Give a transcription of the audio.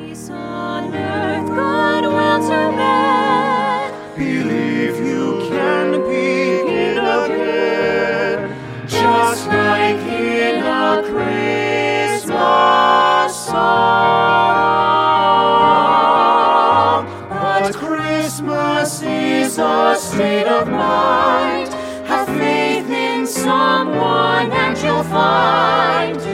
Peace on earth, goodwill to men. Believe you can begin again, just like in a Christmas song. But Christmas is a state of mind. Have faith in someone and you'll find